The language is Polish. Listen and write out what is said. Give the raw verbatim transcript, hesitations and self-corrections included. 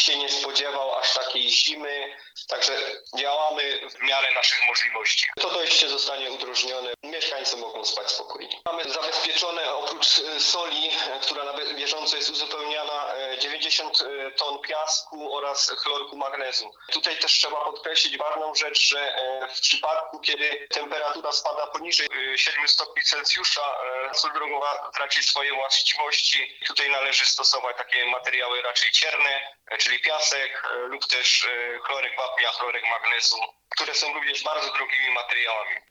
się nie spodziewał aż takiej zimy, także działamy w miarę naszych możliwości. To dojście zostanie udrożnione, mieszkańcy mogą spać spokojnie. Mamy zabezpieczone oprócz soli, która na bieżąco jest uzupełniana, dziewięćdziesiąt ton piasku oraz chlorku magnezu. Tutaj też trzeba podkreślić ważną rzecz, że w przypadku, kiedy temperatura spada poniżej siedmiu stopni Celsjusza, sól drogowa traci swoje właściwości. Tutaj należy stosować takie materiały raczej cierne, czyli piasek lub też chlorek wapnia, chlorek magnezu, które są również bardzo drogimi materiałami.